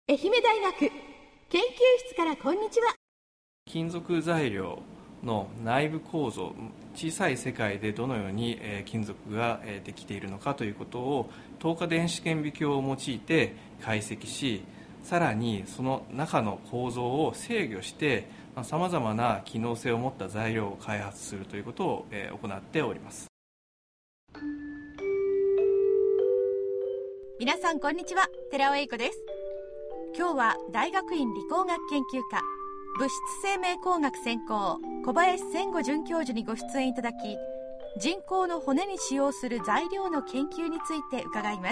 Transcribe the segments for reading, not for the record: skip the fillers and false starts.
愛媛大学研究室からこんにちは。 金属材料の内部構造、小さい世界でどのように金属ができているのかということを透過電子顕微鏡を用いて解析し、さらにその中の構造を制御してさまざまな機能性を持った材料を開発するということを行っております。 皆さんこんにちは、寺尾英子です。今日は大学院理工学研究科物質生命工学専攻小林千吾准教授にご出演いただき、人工の骨に使用する材料の研究について伺います。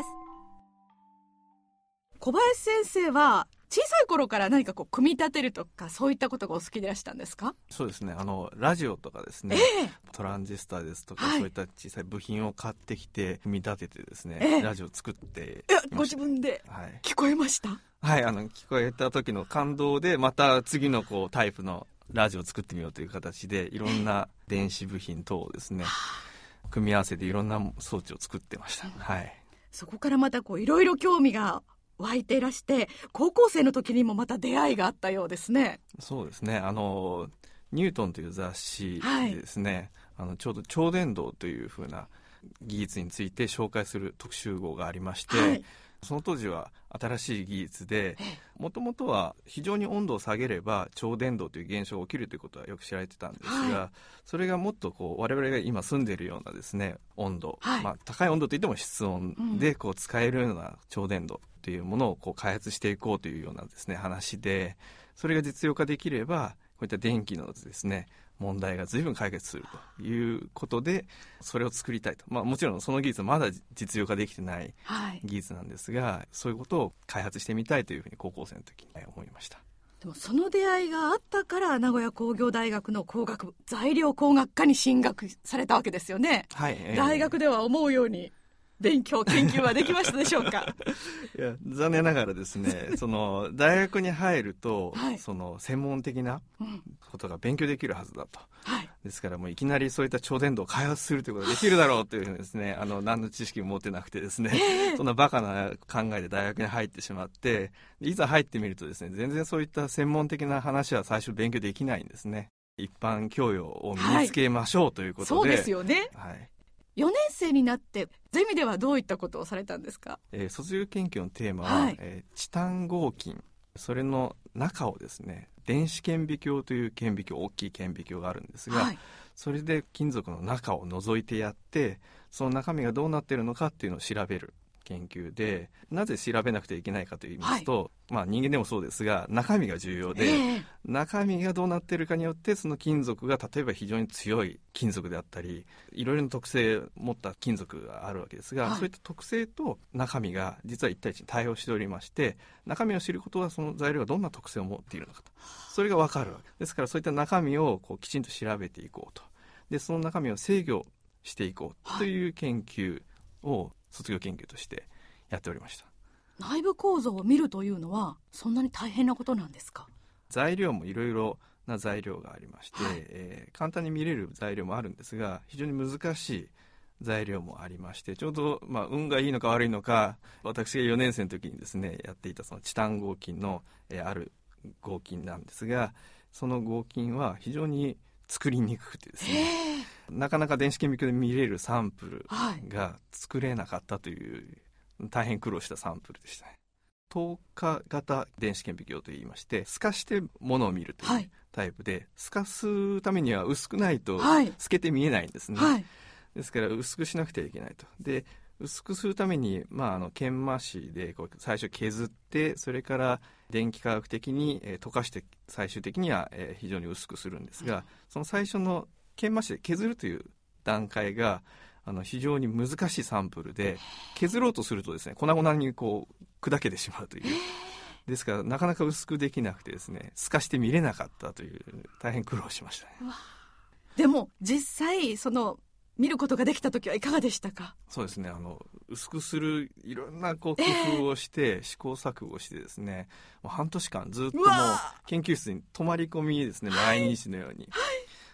小林先生は小さい頃から何か組み立てるとかそういったことがお好きでいらしたんですか？ そうですね、ラジオとかですね、トランジスタですとか、そういった小さい部品を買ってきて組み立ててですね、ラジオを作ってきました。 ご自分で聞こえました？はい、 聞こえた時の感動でまた次のタイプのラジオを作ってみようという形でいろんな電子部品等をですね、組み合わせていろんな装置を作ってました。 そこからまたいろいろ興味が湧いていらして、高校生の時にもまた出会いがあったようですね。 そうですね、ニュートンという雑誌でですね、ちょうど超電導というふうな技術について紹介する特集号がありまして、その当時は新しい技術で、もともとは非常に温度を下げれば超電導という現象が起きるということはよく知られてたんですが、それがもっと我々が今住んでいるようなですね温度、高い温度といっても室温で使えるような超電導というものを開発していこうというようなですね話で、それが実用化できればこういった電気のですね問題が随分解決するということで、それを作りたいと。もちろんその技術はまだ実用化できてない技術なんですが、そういうことを開発してみたいというふうに高校生の時に思いました。 でもその出会いがあったから名古屋工業大学の工学部材料工学科に進学されたわけですよね。大学では思うように研究はできましたでしょうか？ いや、残念ながらですね大学に入ると、専門的なことが勉強できるはずだと、ですからもういきなりそういった超電導を開発するということができるだろうというふうにですね何の知識も持ってなくてですね、そんなバカな考えで大学に入ってしまって、いざ入ってみるとですね、全然そういった専門的な話は最初勉強できないんですね。一般教養を身につけましょうということで、 そうですよね。4年生になってゼミではどういったことをされたんですか？ 卒業研究のテーマは、チタン合金、それの中をですね電子顕微鏡という顕微鏡、大きい顕微鏡があるんですが、それで金属の中を覗いてやって、その中身がどうなっているのかっていうのを調べる研究で、なぜ調べなくてはいけないかといいますと、人間でもそうですが中身が重要で、中身がどうなっているかによってその金属が例えば非常に強い金属であったり、いろいろな特性を持った金属があるわけですが、そういった特性と中身が実は一対一に対応しておりまして、中身を知ることはその材料がどんな特性を持っているのかと、それが分かるわけですから、そういった中身をきちんと調べていこうと、でその中身を制御していこうという研究を卒業研究としてやっておりました。 内部構造を見るというのはそんなに大変なことなんですか？ 材料もいろいろな材料がありまして、簡単に見れる材料もあるんですが、非常に難しい材料もありまして、ちょうど、運がいいのか悪いのか、私が4年生の時にですねやっていたそのチタン合金の、ある合金なんですが、その合金は非常に作りにくくてですね、なかなか電子顕微鏡で見れるサンプルが作れなかったという、大変苦労したサンプルでしたね。透過型電子顕微鏡といいまして、透かしてものを見るというタイプで、透かすためには薄くないと透けて見えないんですね。ですから薄くしなくてはいけないと。で薄くするために、研磨紙で最初削って、それから電気化学的に溶かして最終的には非常に薄くするんですが、その最初の研磨紙で削るという段階が非常に難しいサンプルで、削ろうとするとですね粉々に砕けてしまうという、ですからなかなか薄くできなくてですね、透かして見れなかったという、大変苦労しましたね。 でも実際見ることができた時はいかがでしたか？ そうですね、薄くするいろんな工夫をして、試行錯誤してですね、もう半年間ずっともう研究室に泊まり込みですね、毎日のように、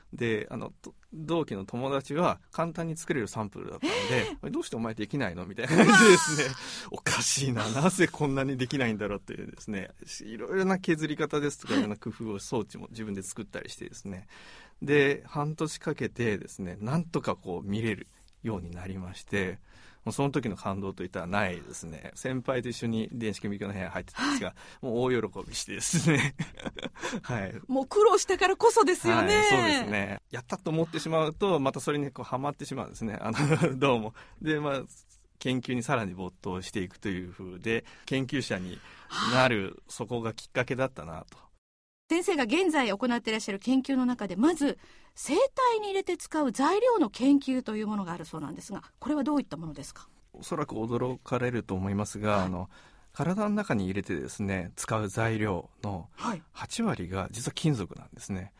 で同期の友達は簡単に作れるサンプルだったので、どうしてお前できないのみたいな感じでですね、おかしいな、なぜこんなにできないんだろうっていうですね、いろいろな削り方ですとかいろんな工夫を装置も自分で作ったりしてですね、で半年かけてですね、なんとかこう見れるようになりまして、もうその時の感動といったらないですね。先輩と一緒に電子顕微鏡の部屋に入ってたんですが、もう大喜びしてですねはい、 もう苦労したからこそですよね、 はい、そうですね。やったと思ってしまうとまたそれにこうハマってしまうんですね、どうも。で研究にさらに没頭していくという風で研究者になる、そこがきっかけだったなと。 先生が現在行っていらっしゃる研究の中で、まず生体に入れて使う材料の研究というものがあるそうなんですが、これはどういったものですか？ おそらく驚かれると思いますが、体の中に入れてですね使う材料の8割が実は金属なんですね、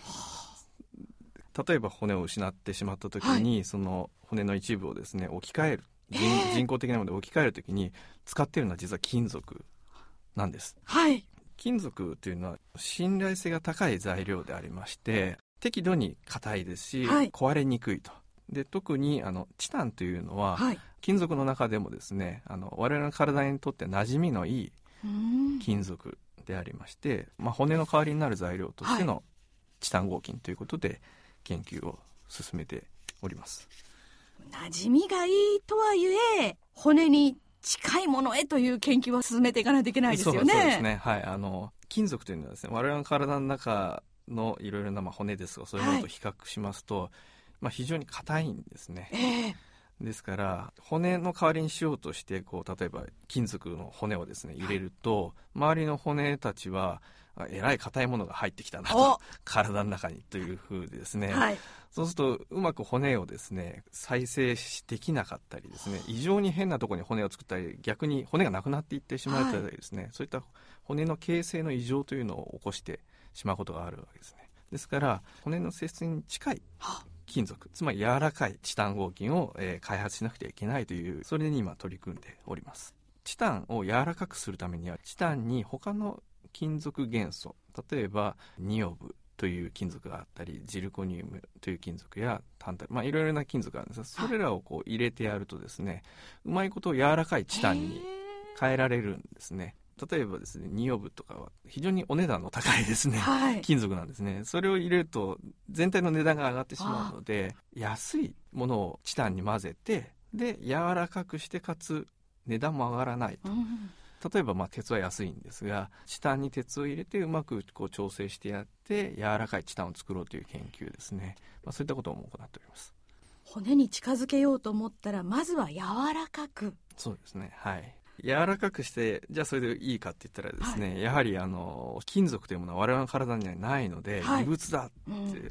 例えば骨を失ってしまった時に、その骨の一部をですね置き換える、人工的なもので置き換える時に使っているのは実は金属なんです。金属というのは信頼性が高い材料でありまして、適度に硬いですし、壊れにくいと。で特にチタンというのは、金属の中でもですね我々の体にとって馴染みのいい金属でありまして、骨の代わりになる材料としてのチタン合金ということで研究を進めております。 馴染みがいいとはいえ骨に近いものへという研究を進めていかないといけないですよね。 そうですね、はい、金属というのはですね、我々の体の中のいろいろな骨ですとかそういうものと比較しますと、非常に硬いんですね、ですから骨の代わりにしようとして例えば金属の骨をですね入れると、周りの骨たちはえらい硬いものが入ってきたなと体の中にというふうでですね、そうするとうまく骨をですね再生できなかったりですね、異常に変なところに骨を作ったり、逆に骨がなくなっていってしまったりですね、そういった骨の形成の異常というのを起こしてしまうことがあるわけですね。ですから骨の性質に近い金属、つまり柔らかいチタン合金を、開発しなくてはいけないという、それに今取り組んでおります。チタンを柔らかくするためには、チタンに他の金属元素、例えばニオブという金属があったり、ジルコニウムという金属やタンタル、いろいろな金属があるんですが、それらを入れてやるとですね、うまいこと柔らかいチタンに変えられるんですね。例えばですね、ニオブとかは非常にお値段の高いですね、金属なんですね。それを入れると全体の値段が上がってしまうので、安いものをチタンに混ぜて、で柔らかくしてかつ値段も上がらないと、例えば鉄は安いんですが、チタンに鉄を入れてうまく調整してやって柔らかいチタンを作ろうという研究ですね、そういったことも行っております。 骨に近づけようと思ったらまずは柔らかく。 そうですね、柔らかくして、じゃあそれでいいかって言ったらですね、やはり金属というものは我々の体にはないので、異物だって、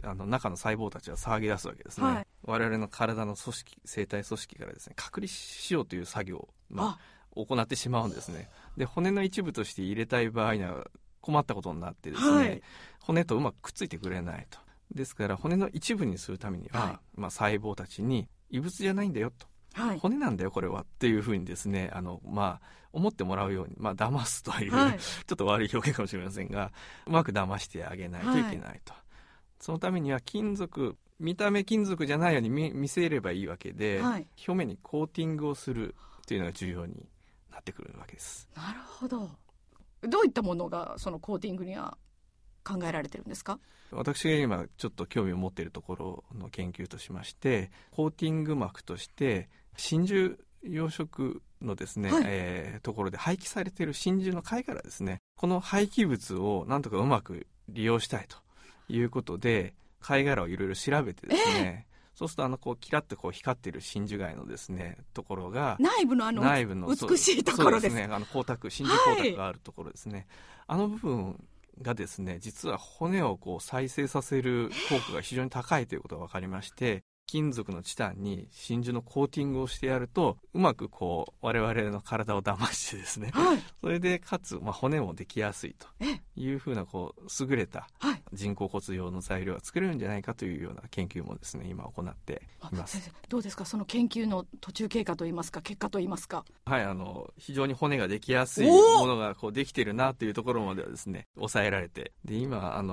中の細胞たちは騒ぎ出すわけですね、我々の体の組織、生体組織からですね隔離しようという作業を、行ってしまうんですね。で骨の一部として入れたい場合には困ったことになってですね、骨とうまくくっついてくれないと。ですから骨の一部にするためには、細胞たちに異物じゃないんだよと、骨なんだよこれはっていうふうにですね思ってもらうように、騙すという、ちょっと悪い表現かもしれませんが、うまく騙してあげないといけないと、そのためには金属、見た目金属じゃないように 見せればいいわけで、表面にコーティングをするというのが重要になってくるわけです。 なるほど。どういったものがそのコーティングには考えられてるんですか？ 私が今ちょっと興味を持っているところの研究としまして、コーティング膜として真珠養殖のですね、ところで廃棄されている真珠の貝からですね、この廃棄物をなんとかうまく利用したいということで貝殻をいろいろ調べてですね、そうするとキラッと光っている真珠貝のですねところが内部の美しいところです。 そうですね、光沢、真珠光沢があるところですね、あの部分がですね、実は骨を再生させる効果が非常に高いということが分かりまして、金属のチタンに真珠のコーティングをしてやると、うまく我々の体を騙してですね、それでかつ、骨もできやすいというふうな優れた人工骨用の材料が作れるんじゃないかというような研究もですね今行っています。 先生どうですか、その研究の途中経過といいますか結果といいますか。 非常に骨ができやすいものができてるなというところまではですね抑えられて、で今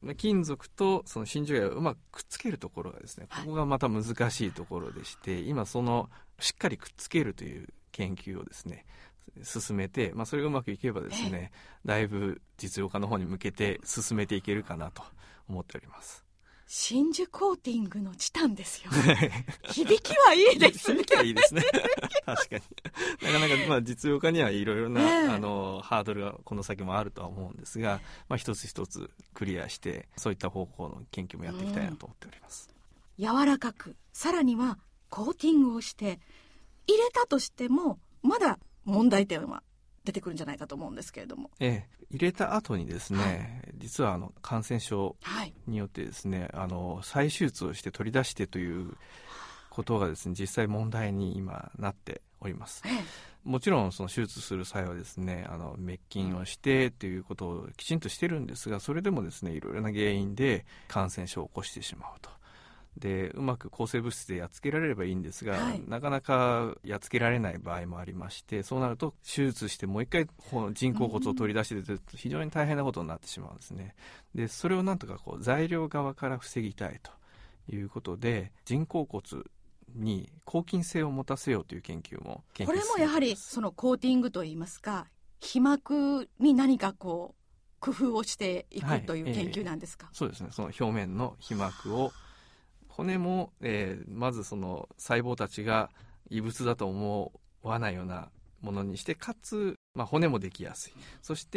金属とその真珠貝をうまくくっつけるところがですね、ここがまた難しいところでして、今そのしっかりくっつけるという研究をですね進めて、それがうまくいけばですね、だいぶ実用化の方に向けて進めていけるかなと思っております。 真珠コーティングのチタンですよ響きはいいですね。 響きはいいですね確かになかなか実用化にはいろいろな、ハードルがこの先もあるとは思うんですが、一つ一つクリアしてそういった方向の研究もやっていきたいなと思っております。 柔らかく、さらにはコーティングをして入れたとしてもまだ問題点は出てくるんじゃないかと思うんですけれども、 入れた後にですね、実は感染症によってですね、再手術をして取り出してということがですね、実際問題に今なっております。もちろんその手術する際はですね、滅菌をしてということをきちんとしてるんですが、それでもですね、いろいろな原因で感染症を起こしてしまうと。でうまく抗生物質でやっつけられればいいんですが、なかなかやっつけられない場合もありまして、そうなると手術してもう一回人工骨を取り出してと非常に大変なことになってしまうんですね。でそれをなんとか材料側から防ぎたいということで、人工骨に抗菌性を持たせようという研究もこれもやはりそのコーティングといいますか、皮膜に何か工夫をしていくという研究なんですか？ そうですね、その表面の皮膜を骨も、まずその細胞たちが異物だと思わないようなものにして、かつ、骨もできやすい、そして、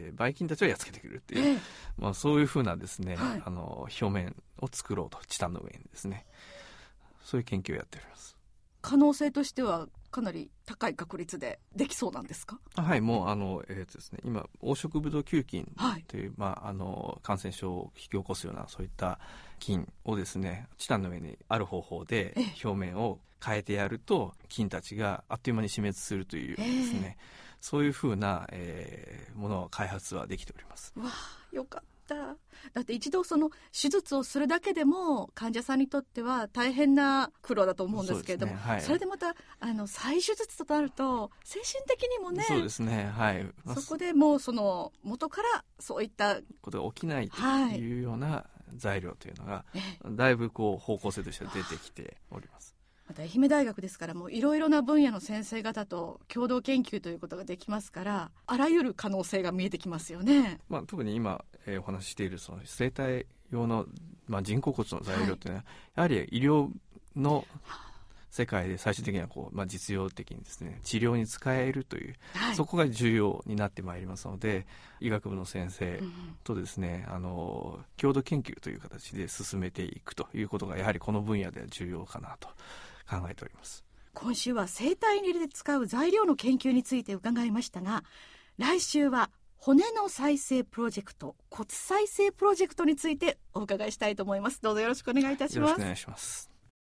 ばい菌たちをやっつけてくるっていう、そういうふうなですね、表面を作ろうと、チタンの上にですね、そういう研究をやっております。 可能性としてはかなり高い確率でできそうなんですか？ はい、もうですね、今黄色ブドウ球菌という、感染症を引き起こすようなそういった菌をですね、チタンの上にある方法で表面を変えてやると菌たちがあっという間に死滅するというですね、そういうふうな、ものを開発はできております。 わあ、よかった。だって一度その手術をするだけでも患者さんにとっては大変な苦労だと思うんですけれども、 それでまた再手術となると精神的にもね、 そうですね、 そこでもうその元からそういったことが起きないというような材料というのが、だいぶ方向性として出てきております。 また愛媛大学ですから、もういろいろな分野の先生方と共同研究ということができますから、あらゆる可能性が見えてきますよね。 特に今、お話ししているその生体用の、人工骨の材料というのは、やはり医療の世界で最終的には実用的にですね、治療に使えるという、そこが重要になってまいりますので、医学部の先生とですね、共同研究という形で進めていくということが、やはりこの分野では重要かなと考えております。 今週は生体に入れて使う材料の研究について伺いましたが、来週は骨の再生プロジェクト、骨再生プロジェクトについてお伺いしたいと思います。どうぞよろしくお願いいたします。 よろしくお願いします。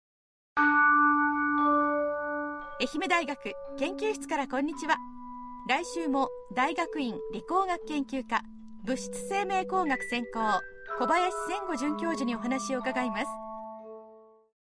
愛媛大学研究室からこんにちは。来週も大学院理工学研究科物質生命工学専攻小林千吾准教授にお話を伺います。